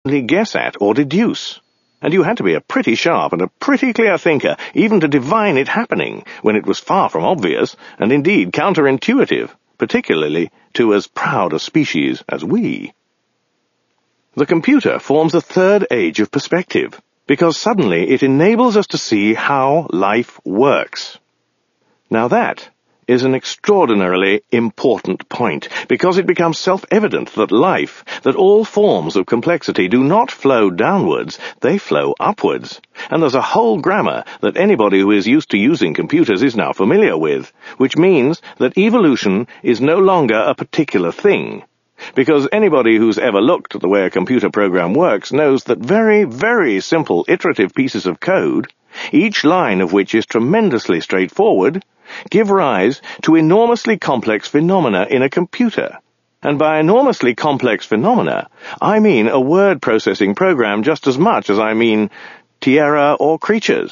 instantly guess at or deduce. And you had to be a pretty sharp and a pretty clear thinker even to divine it happening when it was far from obvious and indeed counterintuitive, particularly to as proud a species as we. The computer forms a third age of perspective, because suddenly it enables us to see how life works. Now that is an extraordinarily important point, because it becomes self-evident that life, that all forms of complexity do not flow downwards, they flow upwards. And there's a whole grammar that anybody who is used to using computers is now familiar with, which means that evolution is no longer a particular thing. Because anybody who's ever looked at the way a computer program works knows that very, very simple iterative pieces of code, each line of which is tremendously straightforward, give rise to enormously complex phenomena in a computer. And by enormously complex phenomena, I mean a word processing program just as much as I mean Tierra or creatures.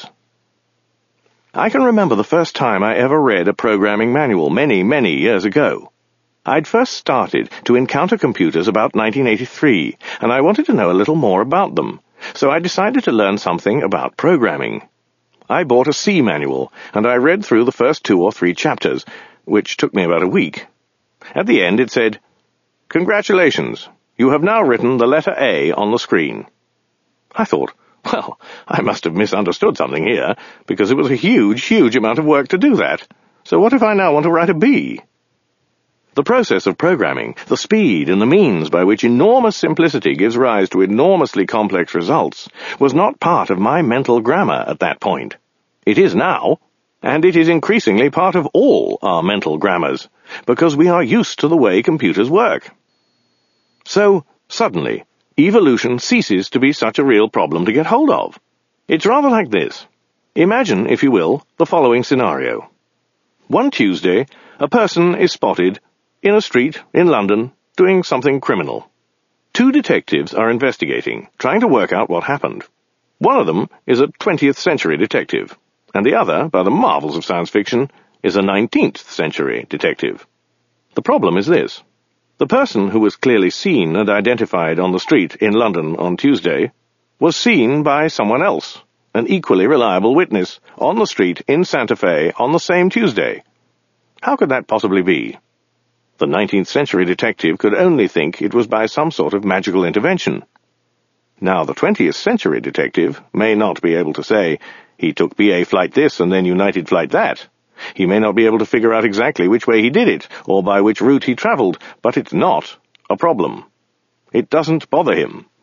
I can remember the first time I ever read a programming manual many, many years ago. I'd first started to encounter computers about 1983, and I wanted to know a little more about them, so I decided to learn something about programming. I bought a C manual, and I read through the first 2 or 3 chapters, which took me about a week. At the end it said, "Congratulations, you have now written the letter A on the screen." I thought, well, I must have misunderstood something here, because it was a huge, huge amount of work to do that. So what if I now want to write a B? The process of programming, the speed and the means by which enormous simplicity gives rise to enormously complex results, was not part of my mental grammar at that point. It is now, and it is increasingly part of all our mental grammars, because we are used to the way computers work. So, suddenly, evolution ceases to be such a real problem to get hold of. It's rather like this. Imagine, if you will, the following scenario. One Tuesday, a person is spotted in a street in London doing something criminal. 2 detectives are investigating, trying to work out what happened. One of them is a 20th century detective, and the other, by the marvels of science fiction, is a 19th century detective. The problem is this. The person who was clearly seen and identified on the street in London on Tuesday was seen by someone else, an equally reliable witness, on the street in Santa Fe on the same Tuesday. How could that possibly be? The 19th century detective could only think it was by some sort of magical intervention. Now, the 20th century detective may not be able to say, he took BA flight this and then United flight that. He may not be able to figure out exactly which way he did it, or by which route he traveled, but it's not a problem. It doesn't bother him.